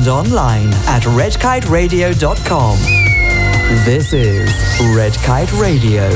and online at redkiteradio.com. This is Red Kite Radio.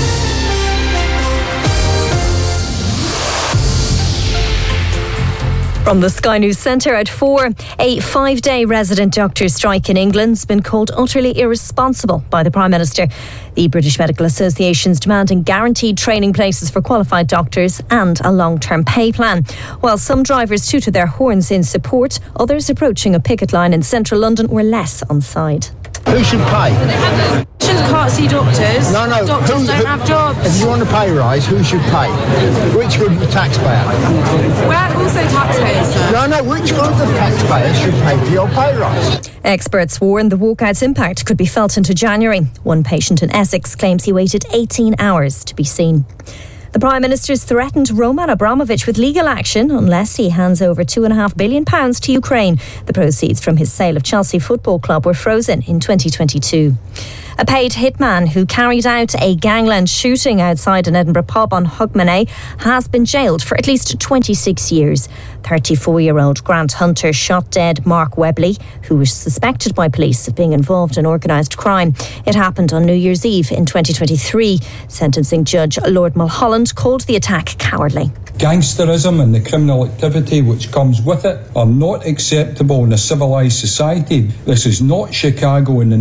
From the Sky News Centre at 4, a 5-day resident doctors' strike in England's been called utterly irresponsible by the Prime Minister. The British Medical Association's demanding guaranteed training places for qualified doctors and a long-term pay plan. While some drivers tooted their horns in support, others approaching a picket line in central London were less on side. Who should pay? Patients can't see doctors. No. Doctors don't have jobs. If you want a pay rise, who should pay? Which group of taxpayer? We're also taxpayers, sir. No. Which group of taxpayers should pay for your pay rise? Experts warn the walkout's impact could be felt into January. One patient in Essex claims he waited 18 hours to be seen. The Prime Minister's threatened Roman Abramovich with legal action unless he hands over £2.5 billion to Ukraine. The proceeds from his sale of Chelsea Football Club were frozen in 2022. A paid hitman who carried out a gangland shooting outside an Edinburgh pub on Hogmanay has been jailed for at least 26 years. 34-year-old Grant Hunter shot dead Mark Webley, who was suspected by police of being involved in organised crime. It happened on New Year's Eve in 2023. Sentencing judge Lord Mulholland called the attack cowardly. Gangsterism and the criminal activity which comes with it are not acceptable in a civilised society. This is not Chicago in the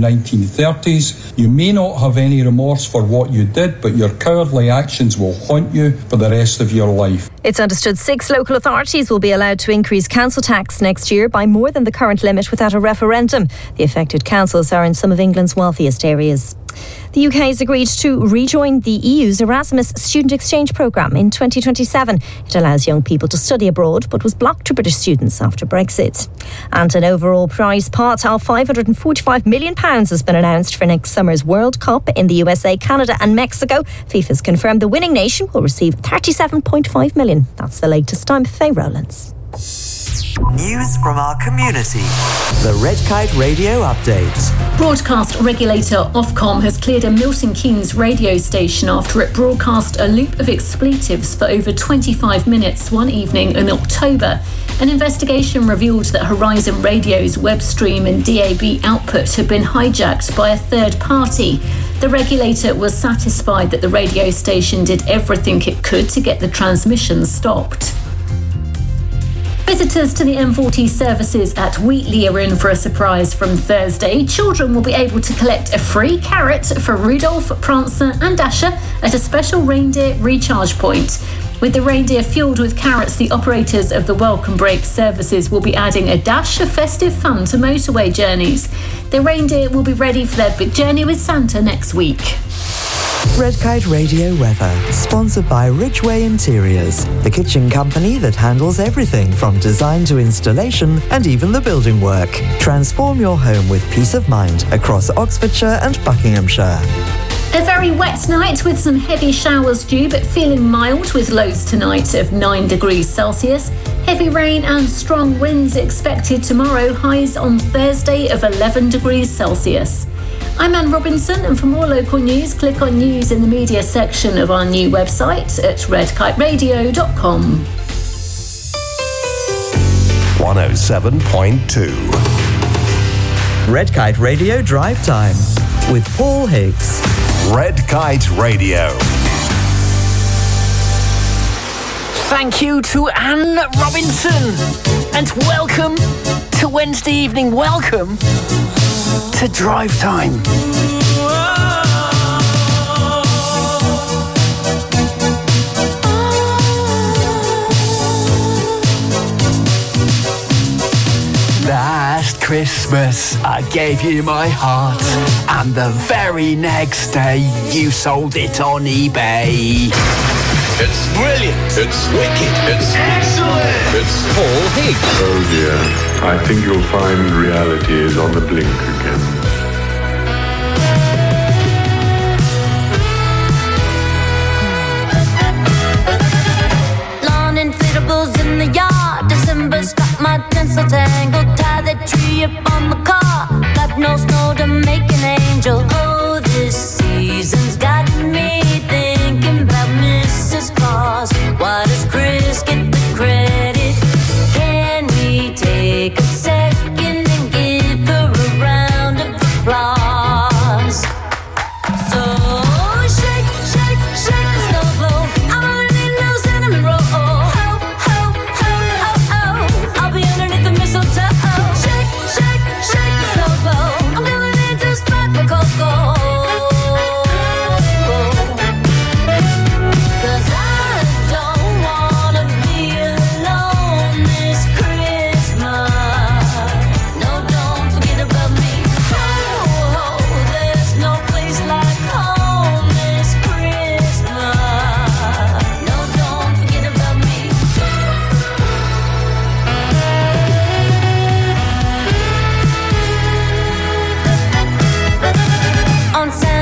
1930s. You may not have any remorse for what you did, but your cowardly actions will haunt you for the rest of your life. It's understood 6 local authorities will be allowed to increase council tax next year by more than the current limit without a referendum. The affected councils are in some of England's wealthiest areas. The UK has agreed to rejoin the EU's Erasmus student exchange programme in 2027. It allows young people to study abroad but was blocked to British students after Brexit. And an overall prize pot of £545 million has been announced for next summer's World Cup in the USA, Canada and Mexico. FIFA's confirmed the winning nation will receive £37.5 million. That's the latest. I'm Faye Rowlands. News from our community. The Red Kite Radio Update. Broadcast regulator Ofcom has cleared a Milton Keynes radio station after it broadcast a loop of expletives for over 25 minutes one evening in October. An investigation revealed that Horizon Radio's web stream and DAB output had been hijacked by a third party. The regulator was satisfied that the radio station did everything it could to get the transmission stopped. Visitors to the M40 services at Wheatley are in for a surprise from Thursday. Children will be able to collect a free carrot for Rudolph, Prancer and Dasher at a special reindeer recharge point. With the reindeer fueled with carrots, the operators of the Welcome Break services will be adding a dash of festive fun to motorway journeys. The reindeer will be ready for their big journey with Santa next week. Red Kite Radio weather, sponsored by Ridgeway Interiors, the kitchen company that handles everything from design to installation and even the building work. Transform your home with peace of mind across Oxfordshire and Buckinghamshire. A very wet night with some heavy showers due, but feeling mild with lows tonight of 9 degrees Celsius. Heavy rain and strong winds expected tomorrow, highs on Thursday of 11 degrees Celsius. I'm Anne Robinson, and for more local news, click on News in the Media section of our new website at redkiteradio.com. 107.2 Red Kite Radio Drive Time with Paul Higgs. Red Kite Radio. Thank you to Anne Robinson, and welcome to Wednesday evening. Welcome to Drive Time. Last Christmas I gave you my heart, and the very next day you sold it on eBay. It's brilliant. It's wicked. It's excellent. It's Paul Higgs. Oh dear. I think you'll find reality is on the blink again. Lawn inflatables in the yard. December struck my tinsel tangle. Tie the tree up on the car. Got no snow to make an angel. Oh, this season's got me thinking about Mrs. Claus. Why does Chris get the credit? Can we take a second and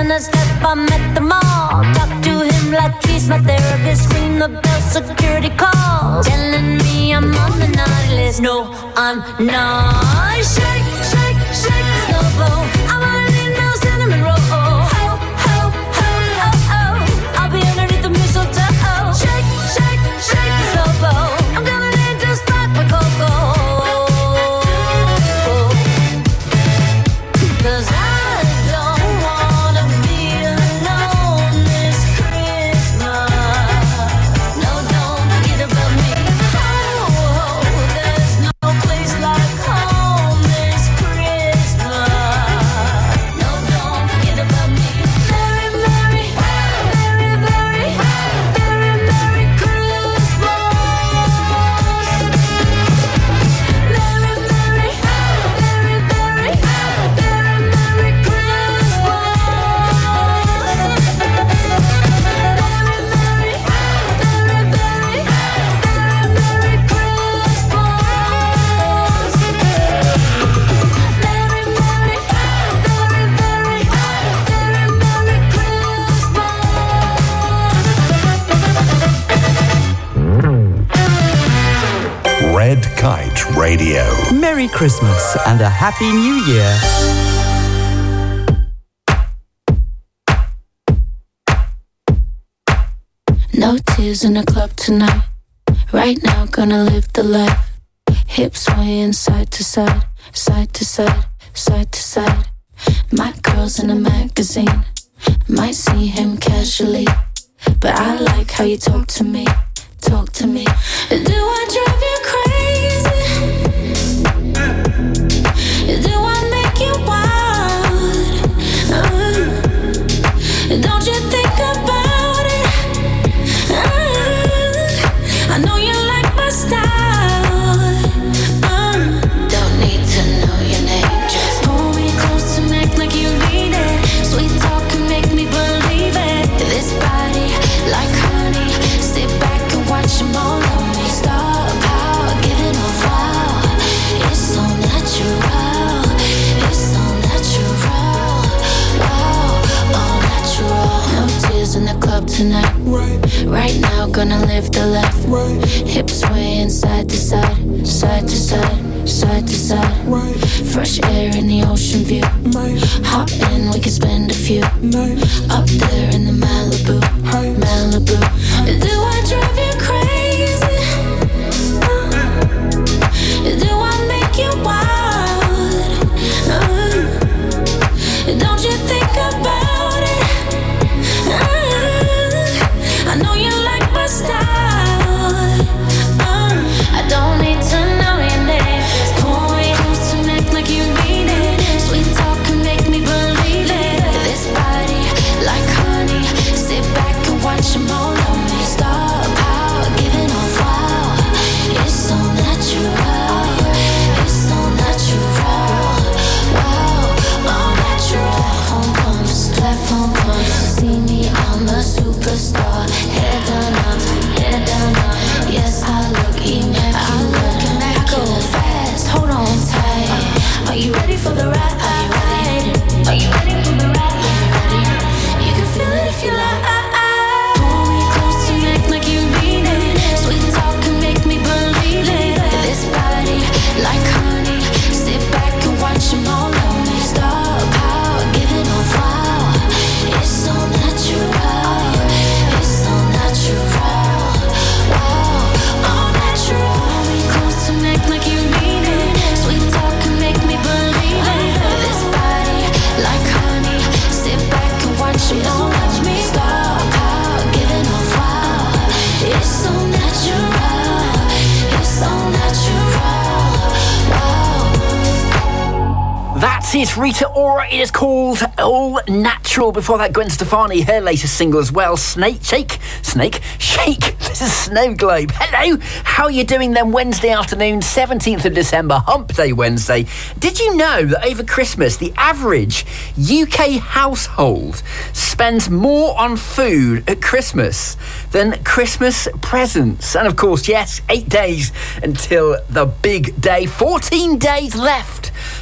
in a step, I'm at the mall. Talk to him like he's my therapist. Ring the bell, security calls, telling me I'm on the naughty list. No, I'm not. Shake, shake, shake the snowball. I wanna need no cinnamon roll. Ho, ho, ho, oh, oh. I'll be underneath the mistletoe. Shake, shake, shake the snowball. I'm gonna need just like my cocoa. 'Cause I don't wanna be alone this Christmas. No, don't forget about me. Oh, there's no place like home this Christmas. No, don't forget about me. Merry, merry, very, very, very Merry Christmas. Merry, merry, very, very, very Merry Christmas. Red Kite Radio. Merry Christmas and a Happy New Year. No tears in the club tonight. Right now, gonna live the life. Hips swaying side to side, side to side, side to side. My girl's in a magazine. Might see him casually, but I like how you talk to me, talk to me. Do I drive you crazy? Do I make you wild? Don't you think about it? I know you like my style. Don't need to know your name. Just pull me close and act like you need it. Sweet talk can make me believe it. This body like honey. Sit back and watch them all on me. Stop out, getting off wow. It's so natural. It's so natural. Wow, all natural. No tears in the club tonight. Right now, gonna live the life. Hips swaying side to side, side to side, side to side. Fresh air in the ocean view. Hop in, we can spend a few. Up there in the Malibu, Malibu. Do I drive you crazy? Do I make you wild? Don't you think about it? I know you like my style. I don't need to know your name. Just pull me close and act like you mean it. Sweet talk can make me believe it. This body like honey. Sit back and watch them all on me. Stop out, giving off wow. It's so natural. It's so natural. Wow, all natural. Platform pumps. See me, I'm a superstar. Head down up, head down up. Yes, I look immaculate. I go fast, hold on tight. Are you ready for the ride? Are you ready? Are you ready for the ride? Are you ready? You can feel it if you like. Pull me close and act like you mean it. Sweet talk can make me believe it. This body like honey. Sit back and watch them all on me. Stop out, giving off wow. It's so natural. It's so natural. Wow, all natural. Pull me close and act like you mean it. Sweet talk can make me believe it. This body like honey. Sit back and watch them all watch me. Stop out, giving off wow. It's so natural. It's so natural. Wow. That's it, Rita Ora. It is called All Natural. Before that, Gwen Stefani, her latest single as well, Snake Shake. This is Snow Globe. Hello, how are you doing then? Wednesday afternoon, 17th of December, Hump Day Wednesday. Did you know that over Christmas, the average UK household spends more on food at Christmas than Christmas presents? And of course, yes, 8 days until the big day. 14 days left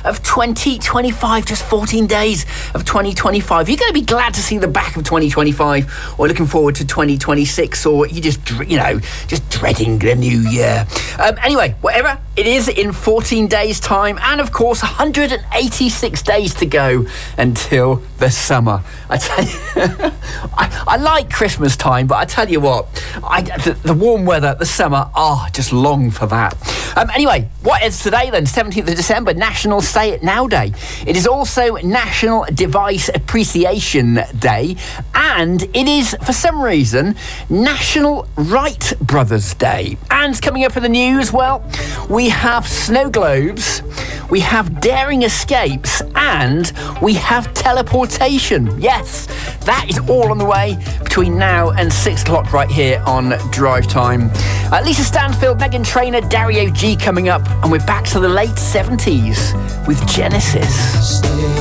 of 2025. Just 14 days of 2025. You're going to be glad to see the back of 2025, or looking forward to 2026, or you just dreading the new year. Anyway, whatever it is, in 14 days' time, and of course 186 days to go until the summer. I tell you, I like Christmas time, but I tell you what, the warm weather, the summer, just long for that. Anyway, what is today then? 17th of December, National Say It Now Day. It is also National Device Appreciation Day, and it is, for some reason, National Wright Brothers Day. And coming up in the news, well, we have snow globes, we have daring escapes, and we have teleportation. Yes, that is all on the way between now and 6 o'clock right here on Drive Time. Lisa Stanfield, Meghan Trainor, Dario G coming up, and we're back to the late 70s with Genesis.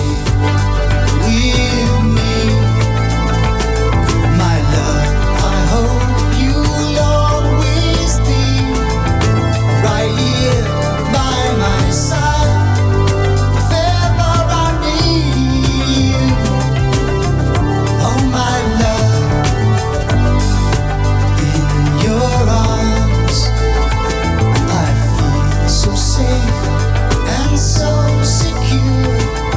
So secure.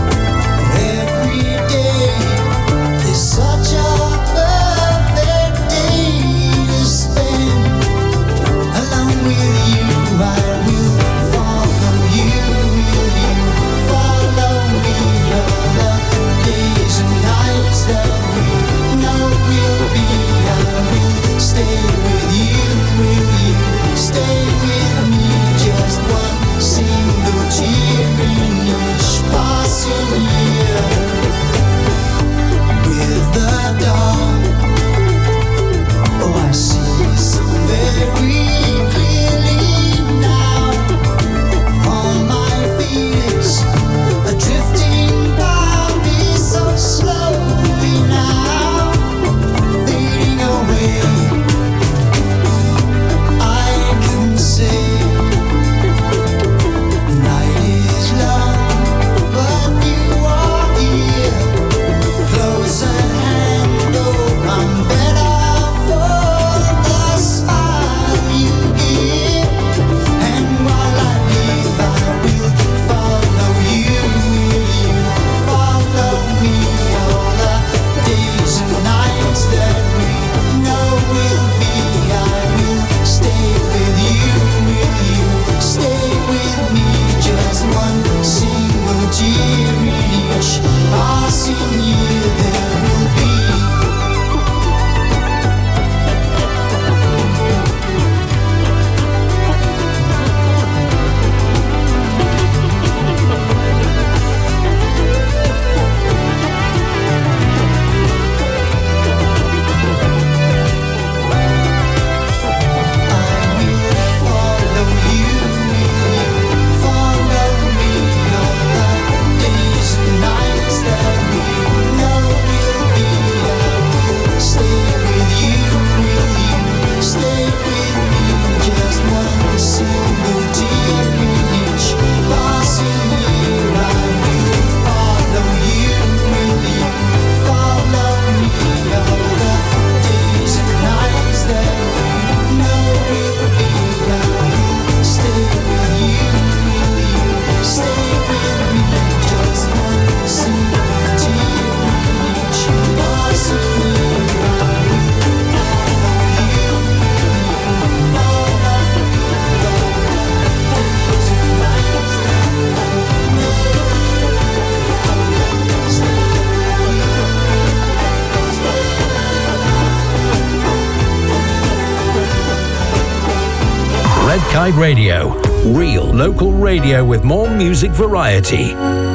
Red Kite Radio. Real local radio with more music variety.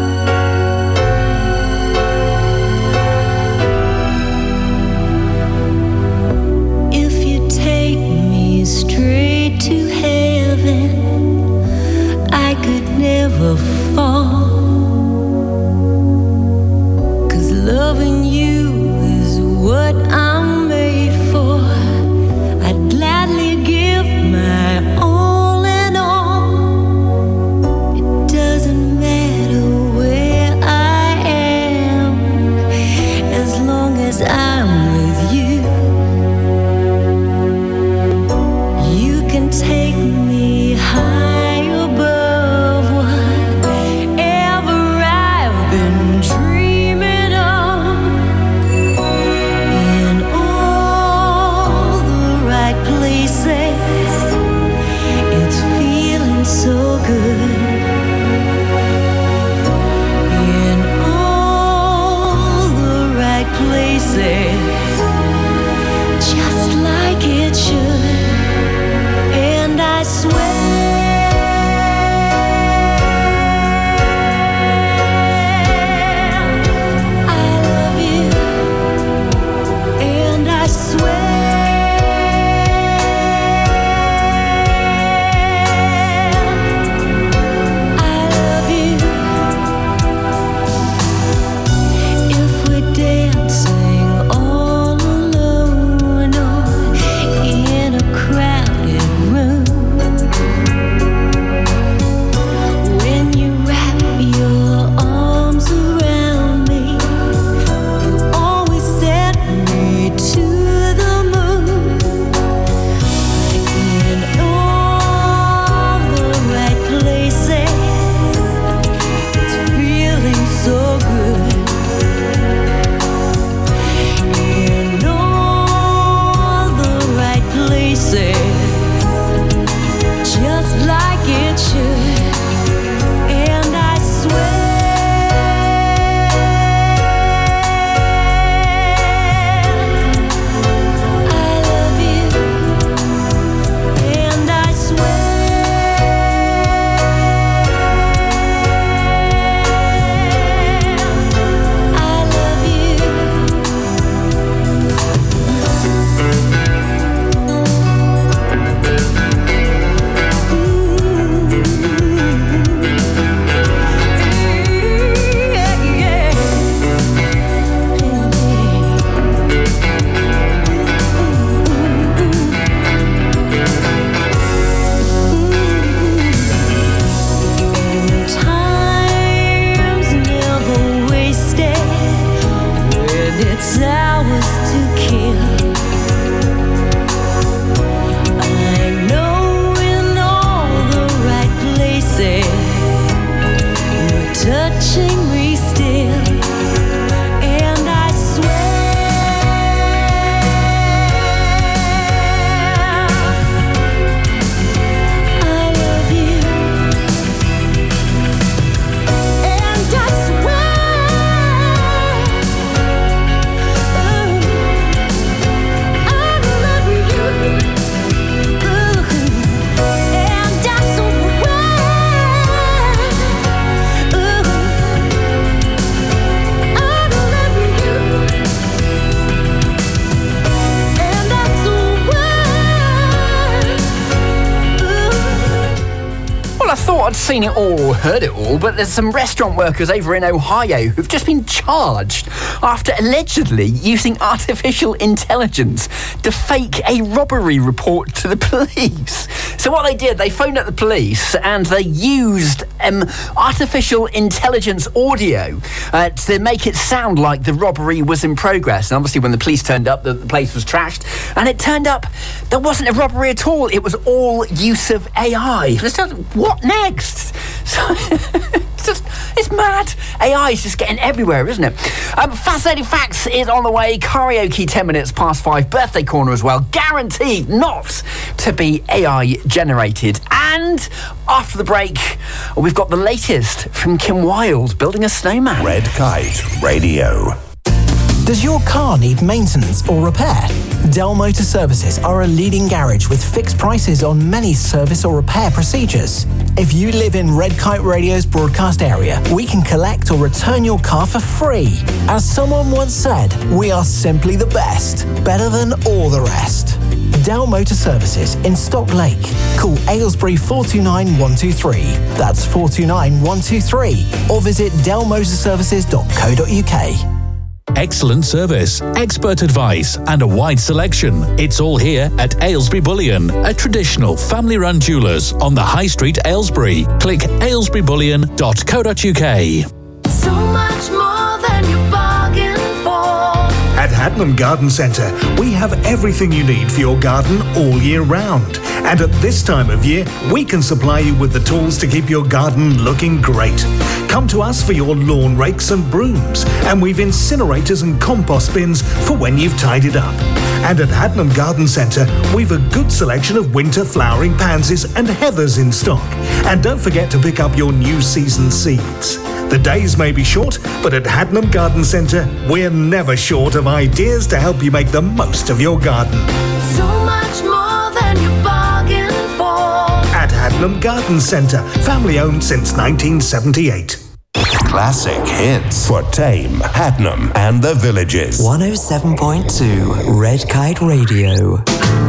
If you take me straight to heaven, I could never fall. 'Cause loving you is what I'm made for. I'd gladly give my all and all. It doesn't matter not seen it all or heard it all, but there's some restaurant workers over in Ohio who've just been charged after allegedly using artificial intelligence to fake a robbery report to the police. So what they did, they phoned up the police and they used artificial intelligence audio to make it sound like the robbery was in progress. And obviously when the police turned up, the place was trashed, and it turned up there wasn't a robbery at all. It was all use of AI. What next? So, it's mad. AI is just getting everywhere, isn't it? Fascinating Facts is on the way. Karaoke 10 minutes past 5. Birthday corner as well. Guaranteed not to be AI generated. And after the break, we've got the latest from Kim Wilde, building a snowman. Red Kite Radio. Does your car need maintenance or repair? Dell Motor Services are a leading garage with fixed prices on many service or repair procedures. If you live in Red Kite Radio's broadcast area, we can collect or return your car for free. As someone once said, we are simply the best, better than all the rest. Dell Motor Services in Stock Lake. Call Aylesbury 429 123. That's 429 123. Or visit dellmotorservices.co.uk. Excellent service, expert advice, and a wide selection. It's all here at Aylesbury Bullion, a traditional family-run jewellers on the High Street, Aylesbury. Click aylesburybullion.co.uk. So much more than you bargained for. At Hadnam Garden Centre, we have everything you need for your garden all year round. And at this time of year, we can supply you with the tools to keep your garden looking great. Come to us for your lawn rakes and brooms, and we've incinerators and compost bins for when you've tidied up. And at Hadnam Garden Centre, we've a good selection of winter flowering pansies and heathers in stock. And don't forget to pick up your new season seeds. The days may be short, but at Hadnam Garden Centre, we're never short of ideas to help you make the most of your garden. So much more than you bargained for. At Hadnam Garden Centre, family owned since 1978. Classic hits for Tame, Hadnam, and the Villages. 107.2 Red Kite Radio.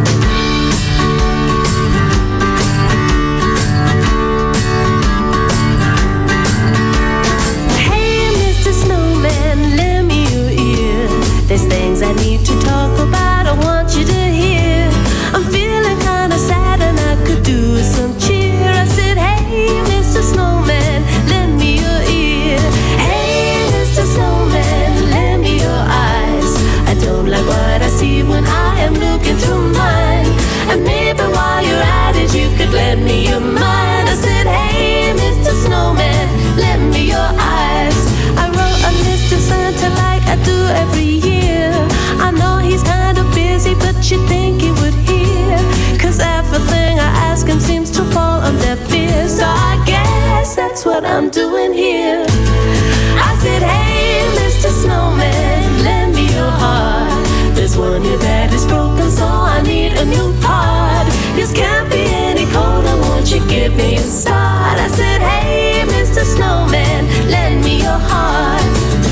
There's things I need to talk about, I want you to hear. I'm feeling kinda sad and I could do with some cheer. I said, hey, Mr. Snowman, lend me your ear. Hey, Mr. Snowman, lend me your eyes. I don't like what I see when I am looking through mine. And maybe while you're at it, you could lend me your mind. I said, hey, Mr. Snowman, lend me your eyes. I wrote a list to Santa like I do every year. I know he's kind of busy, but you think he would hear. Cause everything I ask him seems to fall on deaf ears. So I guess that's what I'm doing here. I said, hey, Mr. Snowman, lend me your heart. There's one here that is broken, so I need a new part. This can't be any colder, won't you give me a start? I said, hey, Mr. Snowman, lend me your heart.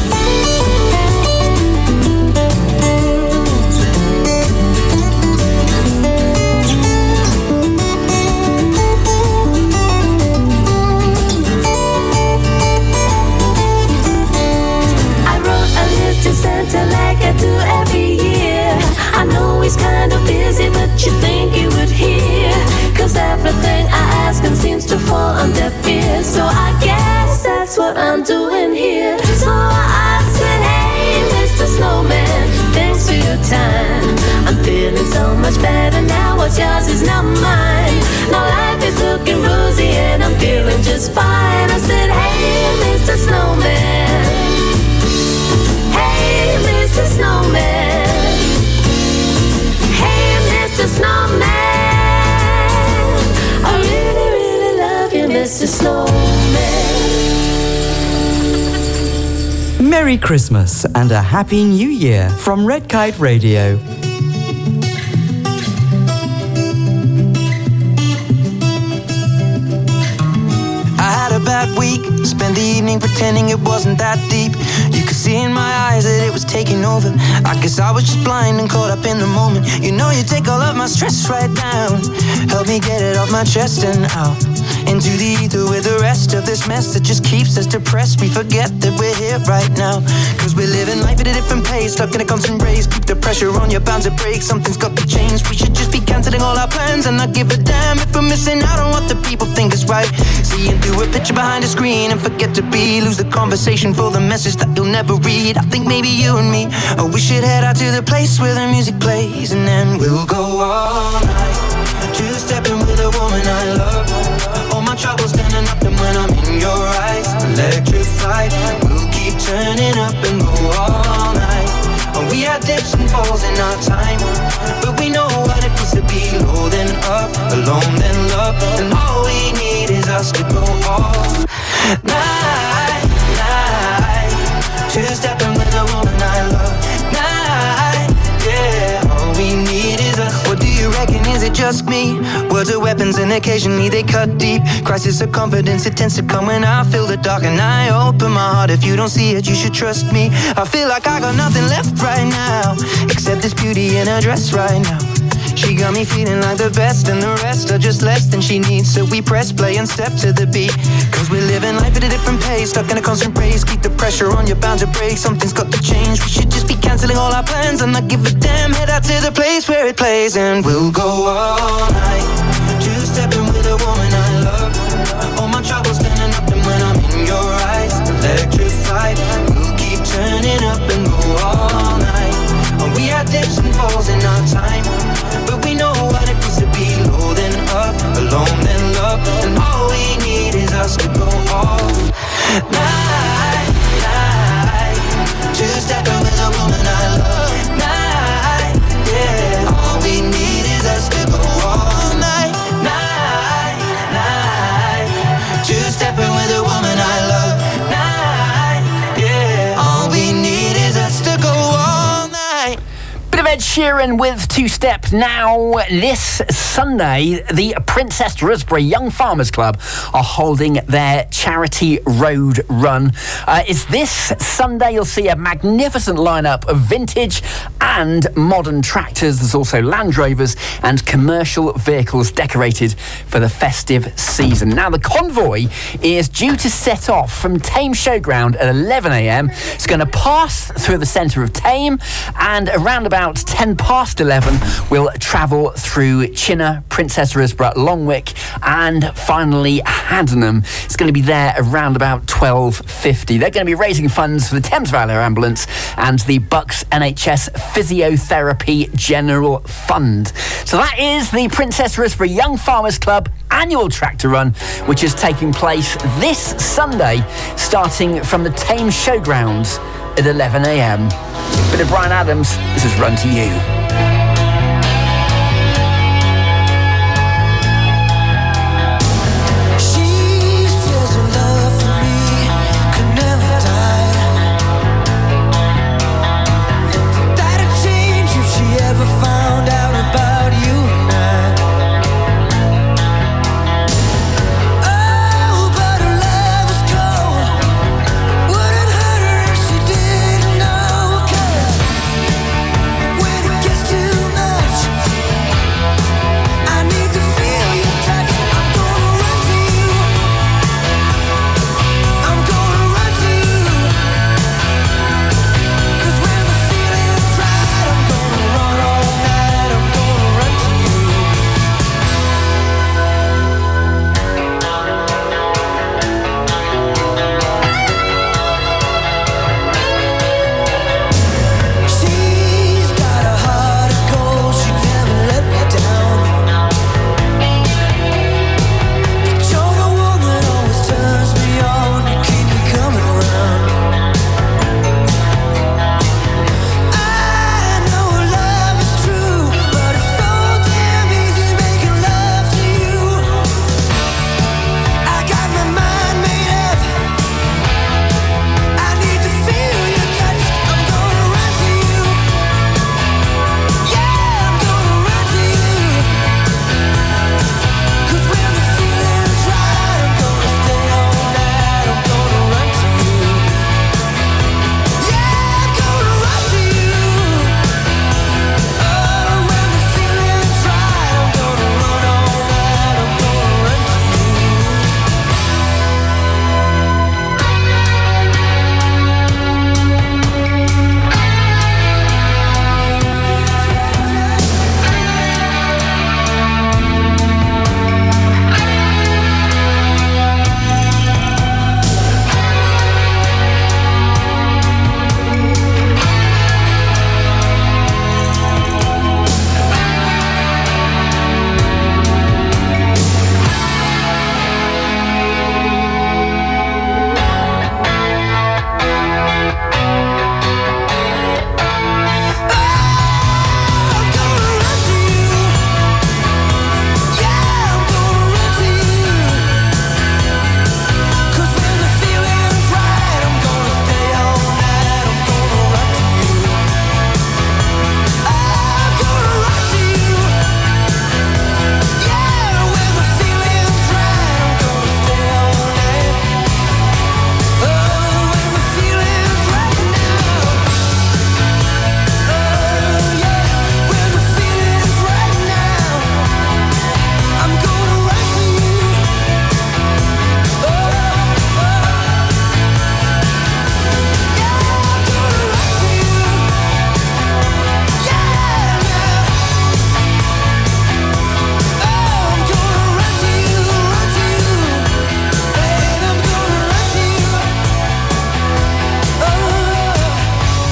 Santa like I do every year. I know he's kind of busy, but you think he would hear. Cause everything I ask him seems to fall on deaf ears. So I guess that's what I'm doing here. So I said, hey, Mr. Snowman, thanks for your time. I'm feeling so much better now. What's yours is not mine. Now life is looking rosy and I'm feeling just fine. I said, hey, Mr. Snowman, hey, Mr. Snowman. Hey, Mr. Snowman. I really, really love you, Mr. Snowman. Merry Christmas and a Happy New Year from Red Kite Radio. I had a bad week, spent the evening pretending it wasn't that deep. You could see see in my eyes that it was taking over. I guess I was just blind and caught up in the moment. You know you take all of my stress right down. Help me get it off my chest and out into the ether with the rest of this mess that just keeps us depressed. We forget that we're here right now, cause we're living life at a different pace, stuck in a constant race. Keep the pressure on, you're bound to break. Something's got to change. We should just be cancelling all our plans and not give a damn if we're missing out on what the people think is right. Seeing through a picture behind a screen and forget to be. Lose the conversation for the message that you'll never read. I think maybe you and me, oh, we should head out to the place where the music plays, and then we'll go all night, two-stepping with a woman I love. All my troubles standing up, and when I'm in your eyes, electrified. We'll keep turning up and go all night. And we had dips and falls in our time, but we know what it feels to be low then up, alone then love. And all we need is us to go all night, night. Two-stepping with a woman I love. Night, yeah. All we need is us. What do you reckon? Is it just me? Words are weapons and occasionally they cut deep. Crisis of confidence, it tends to come when I feel the dark and I open my heart. If you don't see it, you should trust me. I feel like I got nothing left right now except this beauty in her dress right now. She got me feeling like the best, and the rest are just less than she needs. So we press play and step to the beat, cause we're living life at a different pace, stuck in a constant race. Keep the pressure on, you're bound to break. Something's got to change. We should just be cancelling all our plans and not give a damn. Head out to the place where it plays, and we'll go all night, two-stepping with a woman I love. All my troubles standing up, and when I'm in your eyes, electrified. We'll keep turning up and go all night. And we had dips and falls in our time, but we know what it feels to be low then up, alone then love. And all we need is us to go all night, night. Two-stepping with a woman I love. Night, yeah. All we need is us to go all night, night, night. Two-stepping with a woman I love. Night, yeah. All we need is us to go all night. Bit of Ed Sheeran with Two-Step. Now, this Sunday, the Princess Risborough Young Farmers Club are holding their charity road run. It's this Sunday. You'll see a magnificent lineup of vintage and modern tractors. There's also Land Rovers and commercial vehicles decorated for the festive season. Now, the convoy is due to set off from Thame Showground at 11 a.m. It's going to pass through the centre of Thame, and around about 10 past 11 we'll travel through Chinner, Princess Risborough, Longwick and finally Haddenham. It's going to be there around about 12:50. They're going to be raising funds for the Thames Valley Ambulance and the Bucks NHS Physiotherapy General Fund. So that is the Princess Risborough Young Farmers Club annual tractor run, which is taking place this Sunday starting from the Thame Showgrounds at 11 a.m. Bit of Brian Adams, this is Run to You. When it gets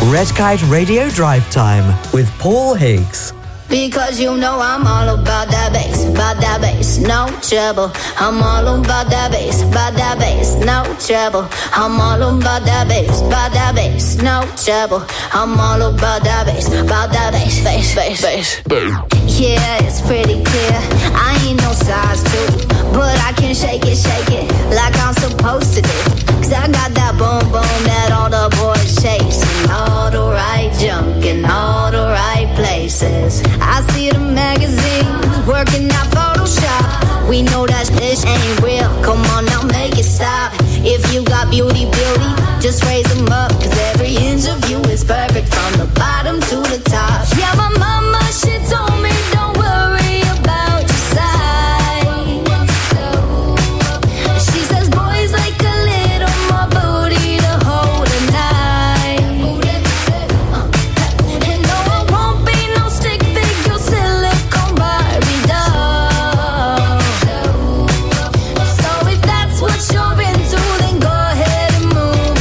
Red Kite Radio Drive Time with Paul Higgs. Because you know I'm all about that bass, no trouble. I'm all about that bass, no trouble. I'm all about that bass, no trouble. I'm all about that bass, bass. Yeah, it's pretty clear. I ain't no size 2, but I can shake it like I'm supposed to do. Cause I got that boom that all the boys chase, and all the right junk in all the right places. I see the magazine working out Photoshop. We know that this ain't real. Come on now, make it stop. If you got beauty, just raise them up. Cause every inch of you is perfect from the bottom to the top. Yeah, my mama, she told me don't worry about your size. She says boys like a little more booty to hold a knife. And no, I won't be no stick figure silicone Barbie doll. So if that's what you're into, then go ahead and move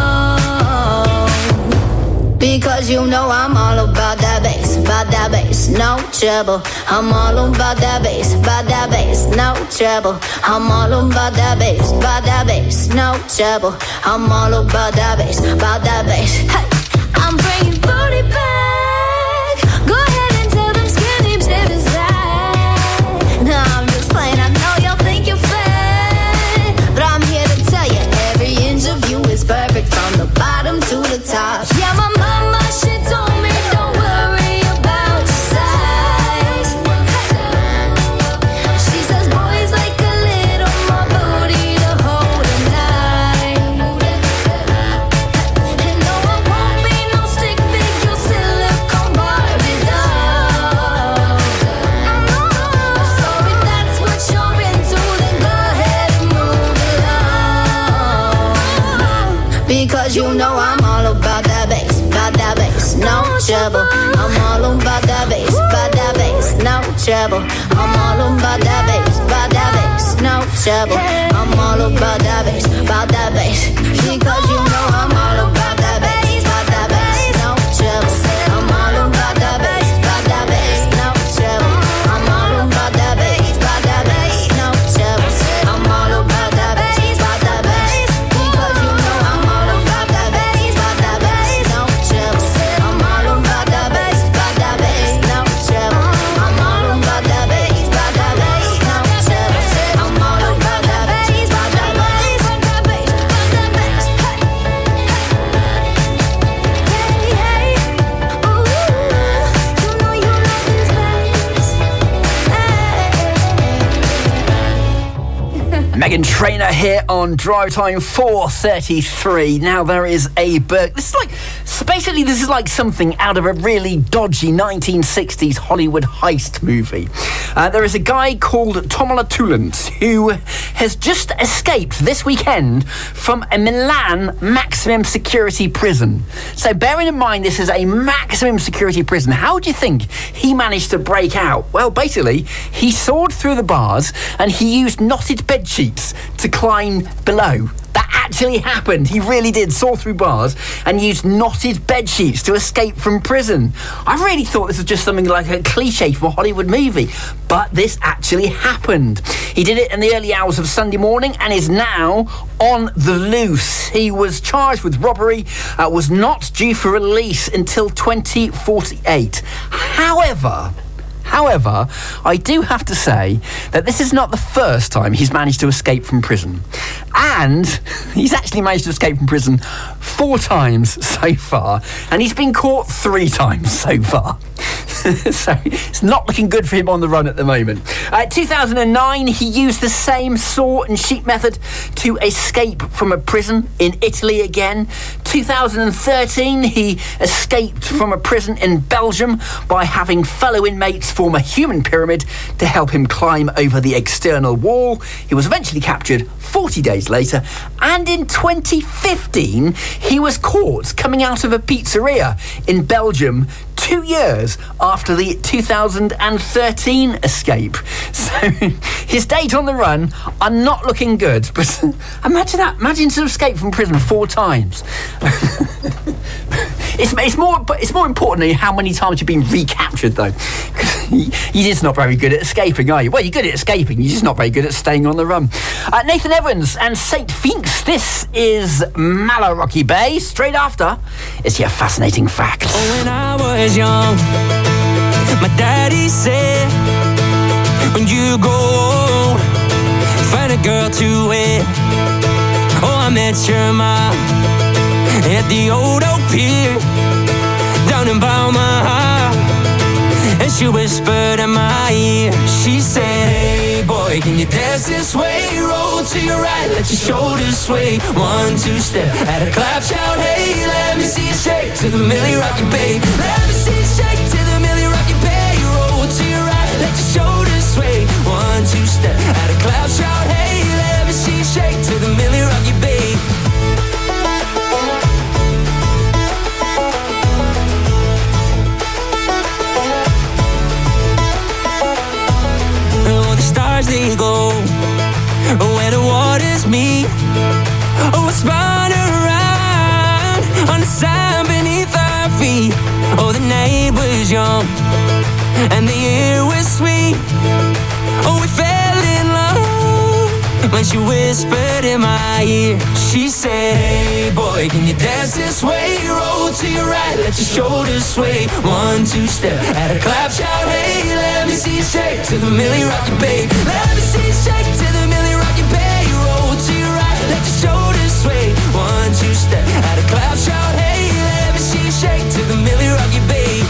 along. Because you know I'm all about that bass, no trouble. I'm all about that bass, no trouble. I'm all about that bass, no trouble. I'm all about that bass. Hey, I'm bringing booty back. Go ahead and tell them skinny bitches that. No, I'm just playing. I know y'all think you're fat, but I'm here to tell you every inch of you is perfect from the bottom to the top. Yeah, my mama, she told me don't worry about your size. She says boys like a little more booty to hold a knife. And no, I won't be no stick figure silicone Barbie doll. So if that's what you're into, then go ahead and move along. Because you know I'm all about that bass, no trouble. I'm all about that bass, no trouble. I'm all about that bass, no trouble. I'm all about that bass, because you know I'm all about that bass, no trouble. I'm all about that bass, no trouble. I'm all about that bass, no trouble. I'm all about that bass, because you know I'm all about that bass, no trouble. I'm all about that bass, no trouble. I'm all about that bass, no trouble. I'm all about that bass, Meghan Trainor here on Drive Time 4:33. Now there is a this is like something out of a really dodgy 1960s Hollywood heist movie. There is a guy called Tomola Tulens who has just escaped this weekend from a Milan maximum security prison. So bearing in mind this is a maximum security prison, how do you think he managed to break out? Well, basically, he soared through the bars and he used knotted bed sheets to climb below. That actually happened. He really did soar through bars and used knotted bed sheets to escape from prison. I really thought this was just something like a cliche from a Hollywood movie, but this actually happened. He did it in the early hours of Sunday morning and is now on the loose. He was charged with robbery, was not due for release until 2048. However, I do have to say that this is not the first time he's managed to escape from prison. And he's actually managed to escape from prison 4 times so far. And he's been caught 3 times so far. So it's not looking good for him on the run at the moment. 2009, he used the same saw and sheet method to escape from a prison in Italy again. 2013, he escaped from a prison in Belgium by having fellow inmates form a human pyramid to help him climb over the external wall. He was eventually captured 40 days later, and in 2015 he was caught coming out of a pizzeria in Belgium 2 years after the 2013 escape. So his days on the run are not looking good, but imagine that. Imagine to escape from prison 4 times. It's more importantly how many times you've been recaptured, though. You're just not very good at escaping, are you? Well, you're good at escaping. You're just not very good at staying on the run. Nathan Evans and St. Finks. This is Malorocky Bay. Straight after, it's your fascinating fact. When I was young, my daddy said, when you grow old, find a girl to wed. Oh, I met your mom at the old oak pier down in Balmaha, and she whispered in my ear. She said, hey boy, can you dance this way? Roll to your right, let your shoulders sway. 1, 2 step, at a clap, shout, hey, let me see you shake to the Millie Rocky Bay. Let me see you shake to the Millie Rocky Bay. Roll to your right, let your shoulders sway. 1, 2 step, at a clap, shout, hey, let me see you shake to the Millie Rocky Bay. Oh, the stars they go where the waters meet. Oh, we spun around on the sand beneath our feet. Oh, the night was young and the air was sweet. Oh, we fell in love when she whispered in my ear. She said, hey boy, can you dance this way? Roll to your right, let your shoulders sway. 1, 2 step, at a clap, shout, hey, let me see you shake to the Millie Rocky Bay. Let me see you shake to the Millie Rocky Bay. Roll to your right, let your shoulders sway. 1, 2 step, at a clap, shout, hey, let me see you shake to the Millie Rocky Bay.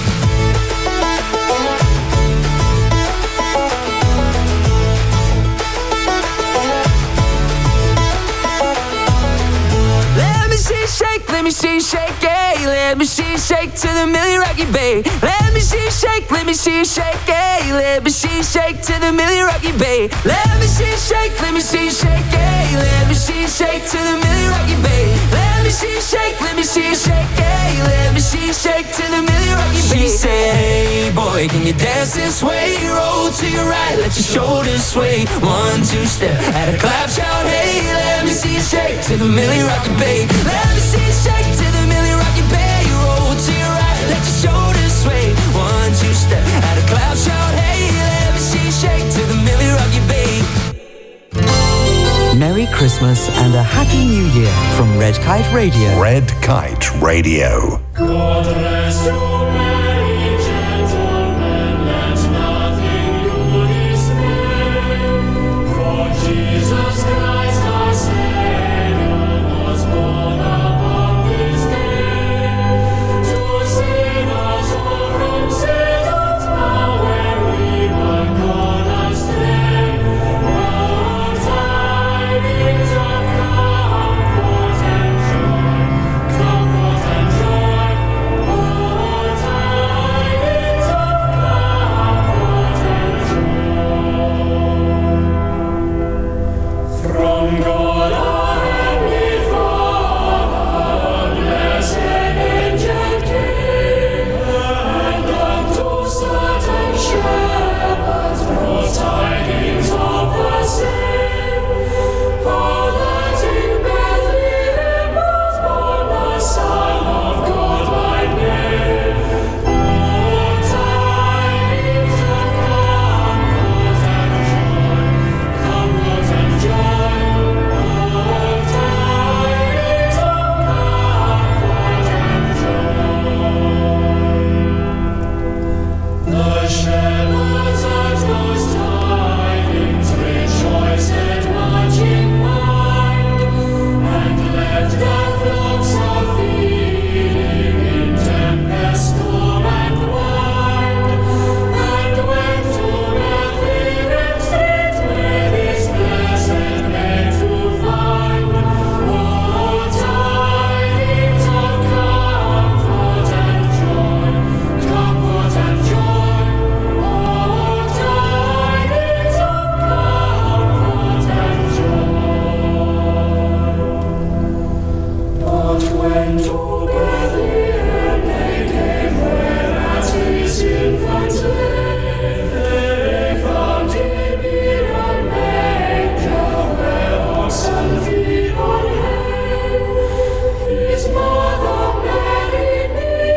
Let me see you shake, hey, let me see you shake to the Millie Rocky Bay. Let me see you shake, let me see you shake, hey, let me see you shake to the Millie Rocky Bay. Let me see you shake, let me see you shake, hey, let me see you shake to the Millie Rocky Bay. Let me see you shake, let me see you shake, hey, let me see you shake to the Millie Rocky Bay. She said, hey boy, can you dance this way? Roll to your right, let your shoulders sway. 1, 2 step, at a clap, shout, hey, let me see you shake to the Millie Rocky Bay. Let me see you shake to the Millie Rocky Bay. Roll to your right, let your shoulders sway. 1, 2 step, at a clap, shout, hey, let me see you shake to the Millie Rocky Bay. Merry Christmas and a Happy New Year from Red Kite Radio. Red Kite Radio. God rest you, merry gentlemen, let nothing you dismay. For Jesus Christ our Savior was born upon this day, to save us all from Satan's power when we were gone astray. Oh, tidings of comfort and joy, comfort and joy. Oh, tidings of comfort and joy. From God our Heavenly Father, blessed angel came, and unto certain shepherds brought tidings of the same. For that in Bethlehem was born the Son of God by name. Oh, tidings of comfort and joy, comfort and joy. Oh, tidings of comfort and joy. The shepherds at those tidings rejoiced much in mind, and left their flocks a-feeding in tempest, storm, and wind, and went to Bethlehem straightway this blessed maid to find. Oh, tidings of comfort and joy, comfort and joy. Oh, tidings of comfort and joy. But when to Bethlehem they came, whereas his infant lay, they found him in a manger where oxen feed on hay. His mother Mary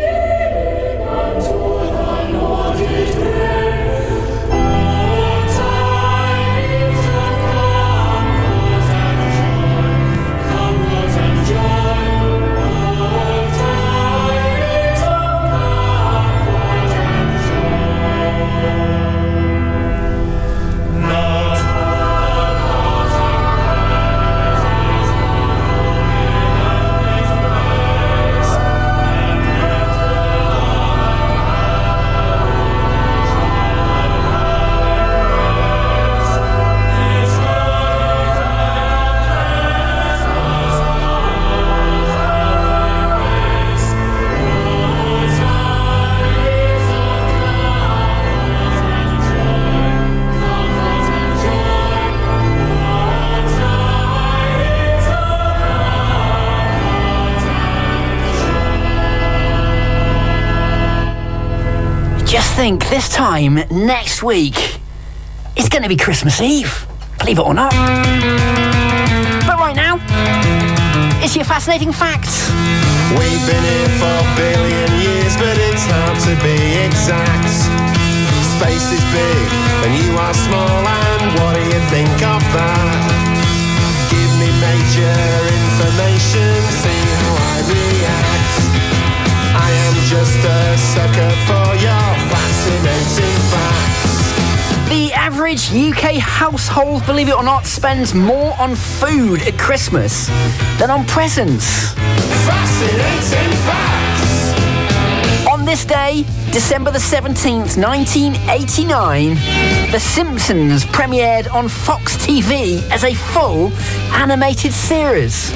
think this time next week it's going to be Christmas Eve, believe it or not. But right now, it's your fascinating facts. We've been here for a billion years, but it's hard to be exact. Space is big and you are small, and what do you think of that? Give me major information, see how I react. I am just a sucker for your fascinating facts. The average UK household, believe it or not, spends more on food at Christmas than on presents. Fascinating facts! On this day, December the 17th, 1989, The Simpsons premiered on Fox TV as a full animated series.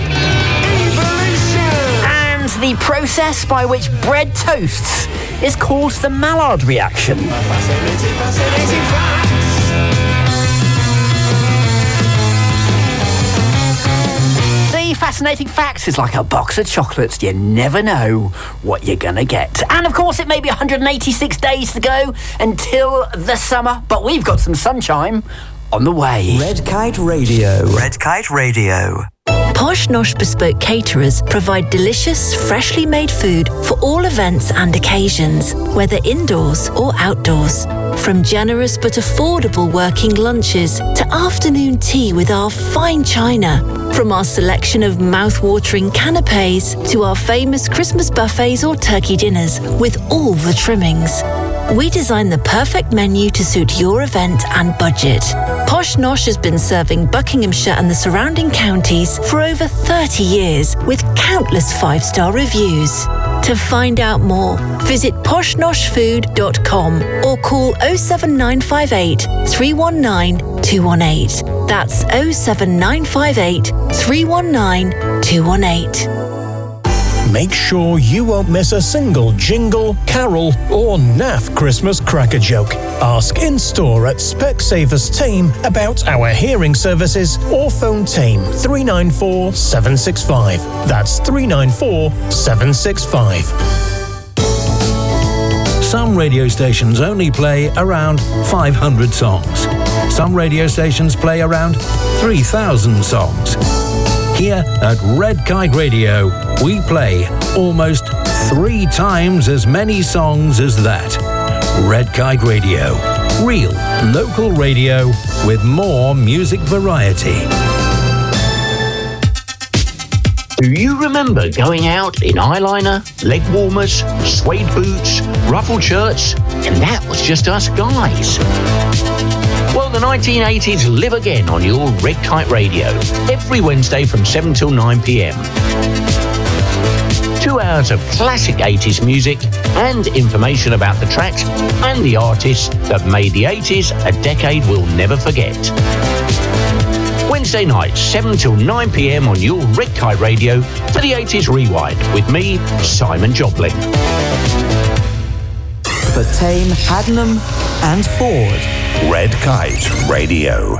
And the process by which bread toasts is called the Maillard reaction. Fascinating facts! Fascinating facts is like a box of chocolates. You never know what you're gonna get. And of course, it may be 186 days to go until the summer, but we've got some sunshine on the way. Red Kite Radio. Red Kite Radio. Posh Nosh Bespoke Caterers provide delicious, freshly made food for all events and occasions, whether indoors or outdoors. From generous but affordable working lunches to afternoon tea with our fine china. From our selection of mouth-watering canapes to our famous Christmas buffets or turkey dinners with all the trimmings. We design the perfect menu to suit your event and budget. Posh Nosh has been serving Buckinghamshire and the surrounding counties for over 30 years with countless 5-star reviews. To find out more, visit poshnoshfood.com or call 07958 319 218. That's 07958 319 218. Make sure you won't miss a single jingle, carol or naff Christmas cracker joke. Ask in-store at Specsavers Tame about our hearing services or phone Tame 394 765. That's 394 765. Some radio stations only play around 500 songs. Some radio stations play around 3,000 songs. Here at Red Kite Radio, we play almost 3 times as many songs as that. Red Kite Radio. Real local radio with more music variety. Do you remember going out in eyeliner, leg warmers, suede boots, ruffled shirts, and that was just us guys? Well, the 1980s live again on your Red Kite Radio, every Wednesday from 7 till 9 p.m. 2 hours of classic 80s music and information about the tracks and the artists that made the 80s a decade we'll never forget. Wednesday nights, 7 till 9 p.m. on your Red Kite Radio for the 80s Rewind with me, Simon Jobling. For Tame, Haddenham and Ford. Red Kite Radio.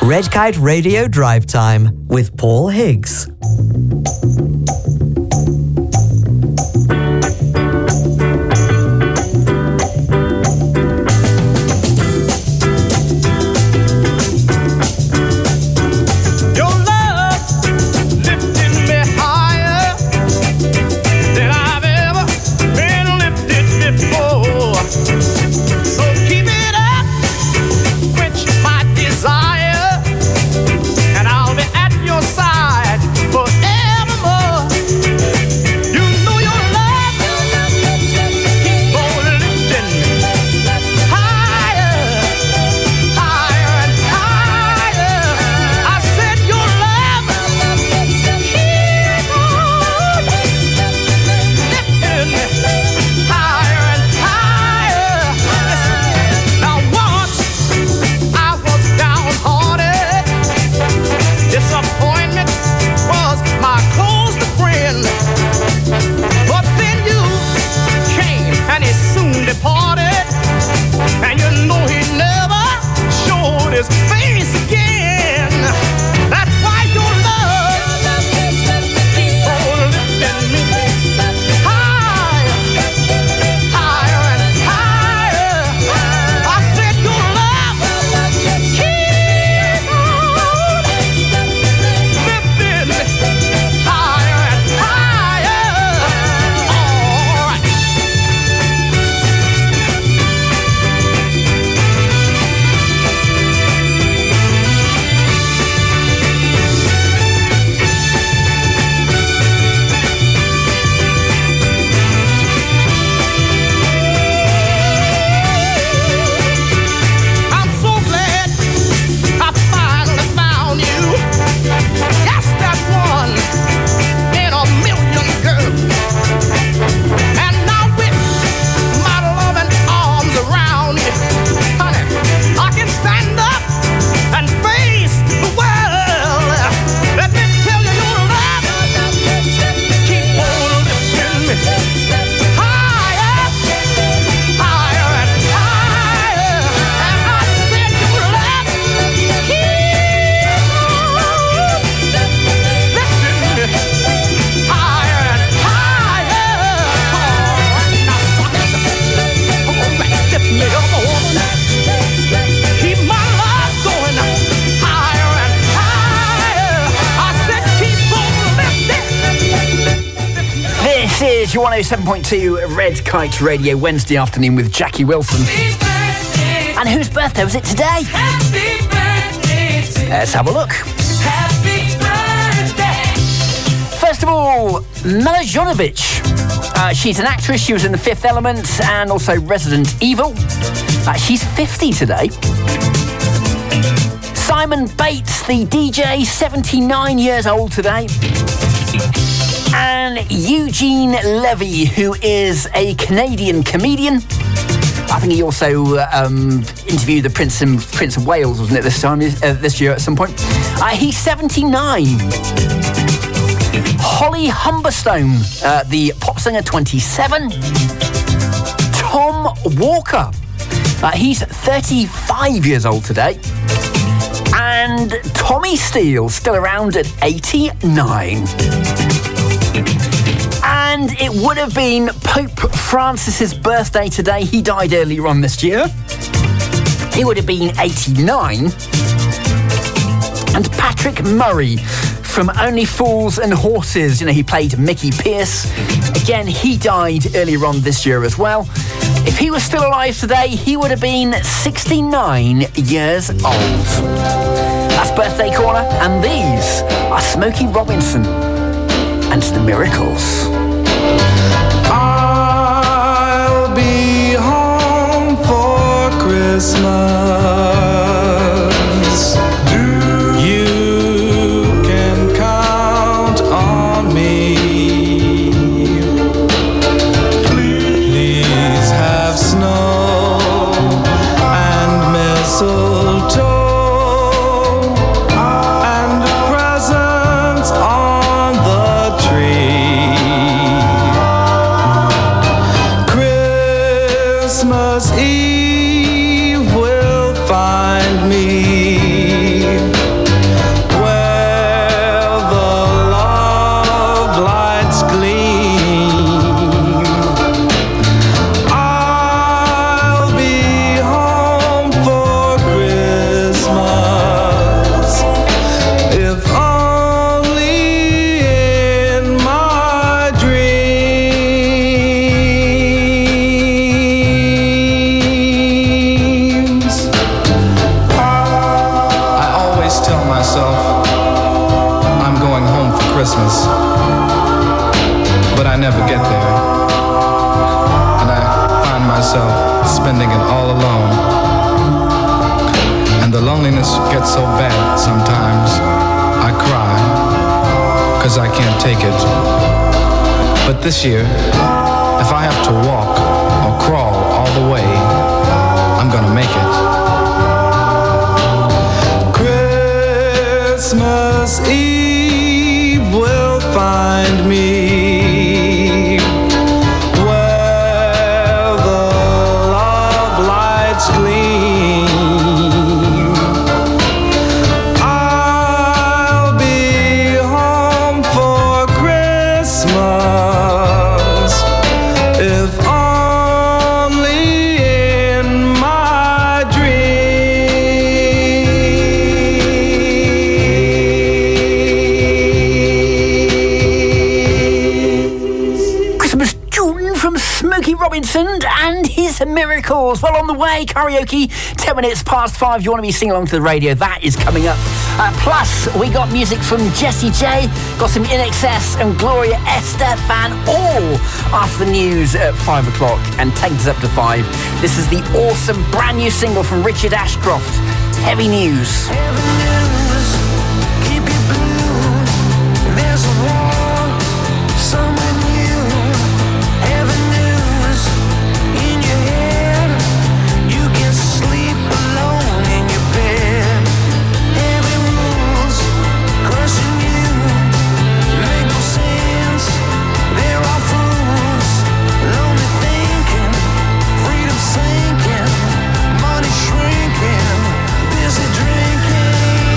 Red Kite Radio Drive Time with Paul Higgs. This is your 107.2 Red Kite Radio Wednesday afternoon with Jackie Wilson. And whose birthday was it today? Let's have a look. First of all, Mila Jovovich. She's an actress. She was in The Fifth Element and also Resident Evil. She's 50 today. Simon Bates, the DJ, 79 years old today. And Eugene Levy, who is a Canadian comedian. I think he also interviewed the Prince of Wales, wasn't it, this year at some point? He's 79. Holly Humberstone, the pop singer, 27. Tom Walker, he's 35 years old today. And Tommy Steele, still around at 89. And it would have been Pope Francis's birthday today. He died earlier on this year. He would have been 89. And Patrick Murray from Only Fools and Horses. You know, he played Mickey Pierce. Again, he died earlier on this year as well. If he was still alive today, he would have been 69 years old. That's Birthday Corner, and these are Smokey Robinson and The Miracles. I'll be home for Christmas. You can count on me. Please have snow and mistletoe and presents on the tree. never get there. And I find myself spending it all alone. And the loneliness gets so bad sometimes I cry, 'cause I can't take it. But this year, if I have to walk or crawl all the way, I'm gonna make it. Christmas Eve will find me where the love lights gleam. I'll be home for Christmas, if only in my dreams. Christmas tune from Smokey Robinson and his Miracles. Well, on the way, karaoke, 10 minutes past 5. You want to be singing along to the radio, that is coming up. Plus, we got music from Jessie J, got some INXS and Gloria Estefan, all after the news at 5 o'clock, and takes us up to 5. This is the awesome brand new single from Richard Ashcroft, Heavy News. There's a war somewhere new. Heavy news in your head. You can sleep alone in your bed. Heavy rules crushing you. Make no sense. They're all fools. Lonely thinking. Freedom sinking. Money shrinking. Busy drinking.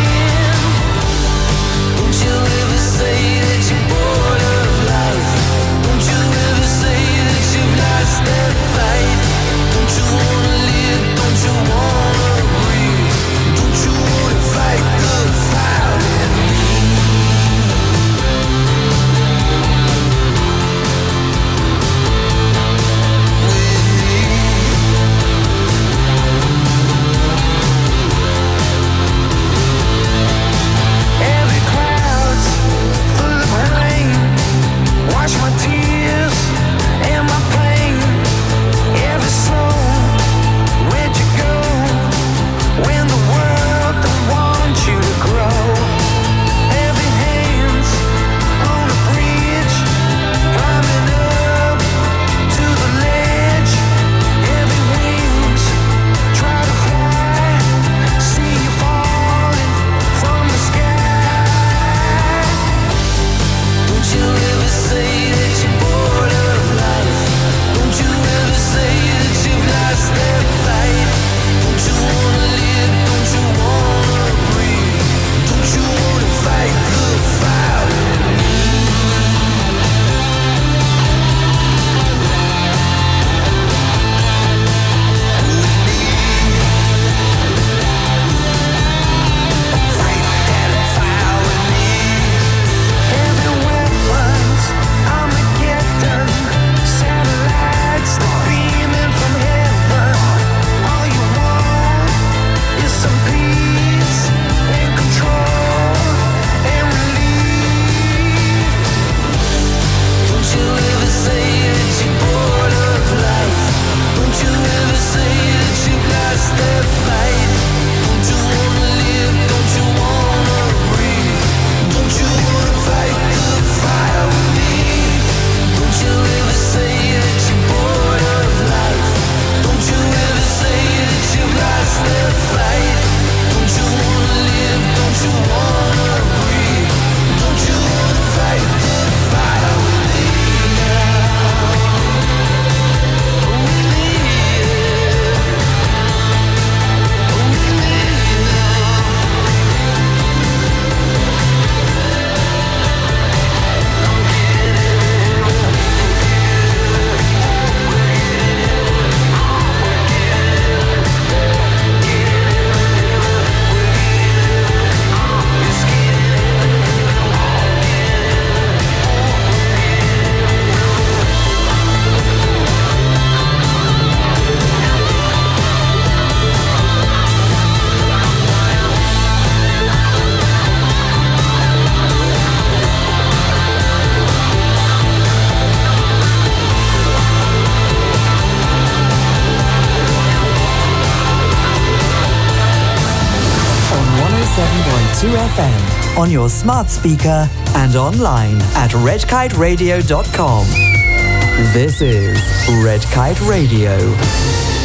FM, on your smart speaker and online at redkiteradio.com. This is Red Kite Radio.